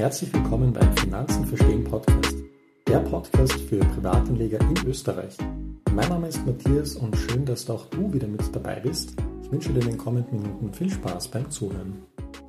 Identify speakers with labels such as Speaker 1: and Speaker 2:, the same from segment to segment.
Speaker 1: Herzlich willkommen beim Finanzen verstehen Podcast, der Podcast für Privatanleger in Österreich. Mein Name ist Matthias und schön, dass auch du wieder mit dabei bist. Ich wünsche dir in den kommenden Minuten viel Spaß beim Zuhören.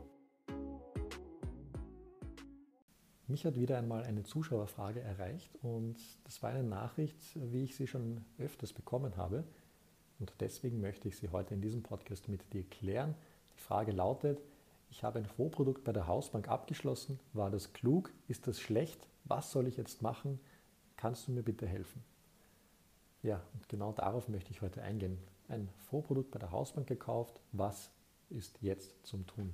Speaker 1: Mich hat wieder einmal eine Zuschauerfrage erreicht und das war eine Nachricht, wie ich sie schon öfters bekommen habe. Und deswegen möchte ich sie heute in diesem Podcast mit dir klären. Die Frage lautet: Ich habe ein Fondsprodukt bei der Hausbank abgeschlossen. War das klug? Ist das schlecht? Was soll ich jetzt machen? Kannst du mir bitte helfen? Ja, und genau darauf möchte ich heute eingehen. Ein Fondsprodukt bei der Hausbank gekauft. Was ist jetzt zum Tun?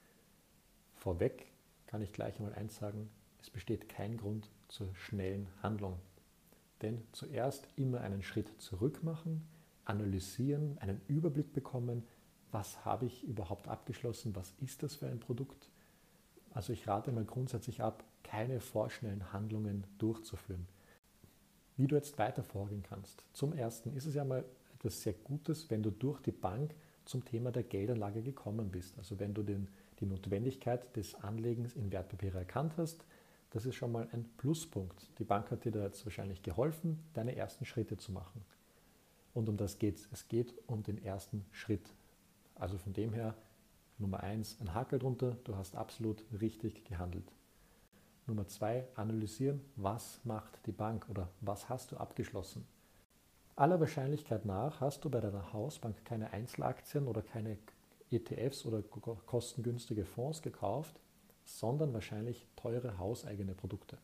Speaker 1: Vorweg kann ich gleich einmal eins sagen: Es besteht kein Grund zur schnellen Handlung. Denn zuerst immer einen Schritt zurück machen, analysieren, einen Überblick bekommen. Was habe ich überhaupt abgeschlossen? Was ist das für ein Produkt? Also ich rate mal grundsätzlich ab, keine vorschnellen Handlungen durchzuführen. Wie du jetzt weiter vorgehen kannst. Zum Ersten ist es ja mal etwas sehr Gutes, wenn du durch die Bank zum Thema der Geldanlage gekommen bist. Also wenn du die Notwendigkeit des Anlegens in Wertpapiere erkannt hast, das ist schon mal ein Pluspunkt. Die Bank hat dir da jetzt wahrscheinlich geholfen, deine ersten Schritte zu machen. Und um das geht es. Es geht um den ersten Schritt. Also von dem her, Nummer 1, ein Hakel drunter, du hast absolut richtig gehandelt. Nummer 2, analysieren, was macht die Bank oder was hast du abgeschlossen. Aller Wahrscheinlichkeit nach hast du bei deiner Hausbank keine Einzelaktien oder keine ETFs oder kostengünstige Fonds gekauft, sondern wahrscheinlich teure hauseigene Produkte.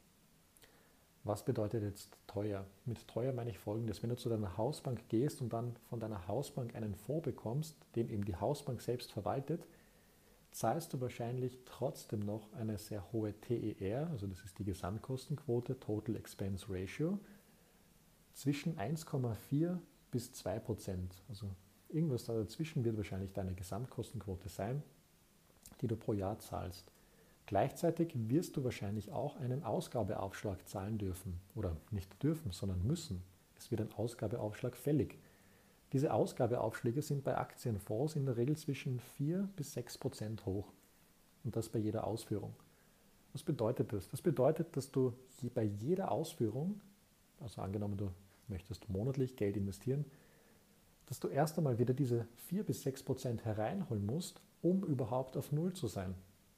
Speaker 1: Was bedeutet jetzt teuer? Mit teuer meine ich Folgendes: Wenn du zu deiner Hausbank gehst und dann von deiner Hausbank einen Fonds bekommst, den eben die Hausbank selbst verwaltet, zahlst du wahrscheinlich trotzdem noch eine sehr hohe TER, also das ist die Gesamtkostenquote, Total Expense Ratio, zwischen 1,4 bis 2%. Also irgendwas da dazwischen wird wahrscheinlich deine Gesamtkostenquote sein, die du pro Jahr zahlst. Gleichzeitig wirst du wahrscheinlich auch einen Ausgabeaufschlag zahlen dürfen. Oder nicht dürfen, sondern müssen. Es wird ein Ausgabeaufschlag fällig. Diese Ausgabeaufschläge sind bei Aktienfonds in der Regel zwischen 4 bis 6% hoch. Und das bei jeder Ausführung. Was bedeutet das? Das bedeutet, dass du bei jeder Ausführung, also angenommen du möchtest monatlich Geld investieren, dass du erst einmal wieder diese 4 bis 6% hereinholen musst, um überhaupt auf Null zu sein.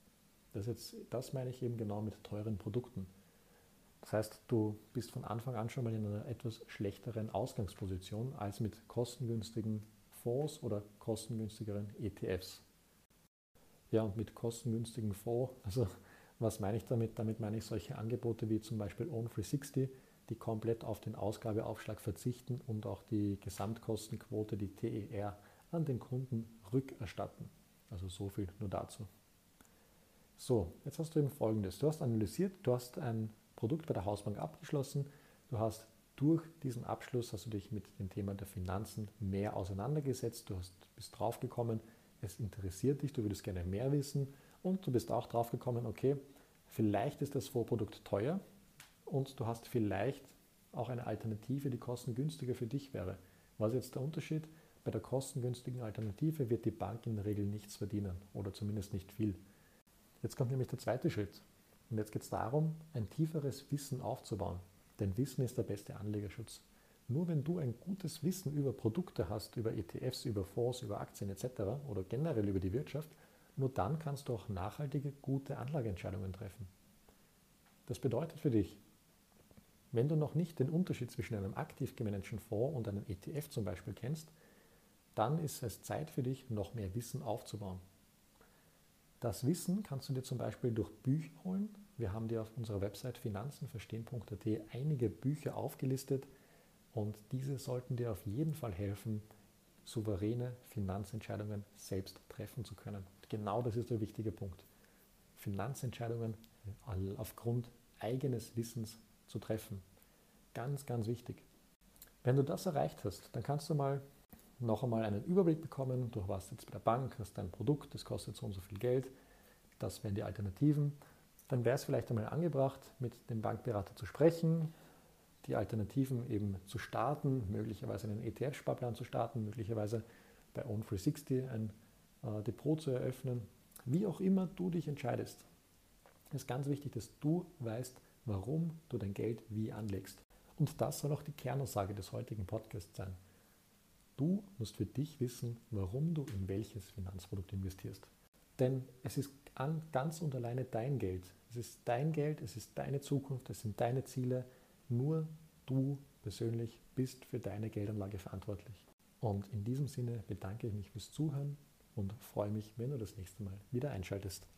Speaker 1: Das meine ich eben genau mit teuren Produkten. Das heißt, du bist von Anfang an schon mal in einer etwas schlechteren Ausgangsposition als mit kostengünstigen Fonds oder kostengünstigeren ETFs. Ja, und mit kostengünstigen Fonds, also was meine ich damit? Damit meine ich solche Angebote wie zum Beispiel Own360, die komplett auf den Ausgabeaufschlag verzichten und auch die Gesamtkostenquote, die TER, an den Kunden rückerstatten. Also so viel nur dazu. So, jetzt hast du eben Folgendes. Du hast analysiert, du hast ein Produkt bei der Hausbank abgeschlossen, du hast durch diesen Abschluss, hast du dich mit dem Thema der Finanzen mehr auseinandergesetzt, bist draufgekommen, es interessiert dich, du würdest gerne mehr wissen und du bist auch draufgekommen, okay, vielleicht ist das Fondsprodukt teuer und du hast vielleicht auch eine Alternative, die kostengünstiger für dich wäre. Was ist jetzt der Unterschied? Bei der kostengünstigen Alternative wird die Bank in der Regel nichts verdienen oder zumindest nicht viel. Jetzt kommt nämlich der zweite Schritt. Und jetzt geht es darum, ein tieferes Wissen aufzubauen. Denn Wissen ist der beste Anlegerschutz. Nur wenn du ein gutes Wissen über Produkte hast, über ETFs, über Fonds, über Aktien etc. oder generell über die Wirtschaft, nur dann kannst du auch nachhaltige, gute Anlageentscheidungen treffen. Das bedeutet für dich, wenn du noch nicht den Unterschied zwischen einem aktiv gemanagten Fonds und einem ETF zum Beispiel kennst, dann ist es Zeit für dich, noch mehr Wissen aufzubauen. Das Wissen kannst du dir zum Beispiel durch Bücher holen. Wir haben dir auf unserer Website finanzenverstehen.at einige Bücher aufgelistet und diese sollten dir auf jeden Fall helfen, souveräne Finanzentscheidungen selbst treffen zu können. Genau das ist der wichtige Punkt. Finanzentscheidungen aufgrund eigenes Wissens zu treffen. Ganz, ganz wichtig. Wenn du das erreicht hast, dann kannst du noch einmal einen Überblick bekommen. Du warst jetzt bei der Bank, hast dein Produkt, das kostet so und so viel Geld. Das wären die Alternativen. Dann wäre es vielleicht einmal angebracht, mit dem Bankberater zu sprechen, die Alternativen eben zu starten, möglicherweise einen ETF-Sparplan zu starten, möglicherweise bei Own360 ein Depot zu eröffnen. Wie auch immer du dich entscheidest. Es ist ganz wichtig, dass du weißt, warum du dein Geld wie anlegst. Und das soll auch die Kernaussage des heutigen Podcasts sein. Du musst für dich wissen, warum du in welches Finanzprodukt investierst. Denn es ist ganz und alleine dein Geld. Es ist dein Geld, es ist deine Zukunft, es sind deine Ziele. Nur du persönlich bist für deine Geldanlage verantwortlich. Und in diesem Sinne bedanke ich mich fürs Zuhören und freue mich, wenn du das nächste Mal wieder einschaltest.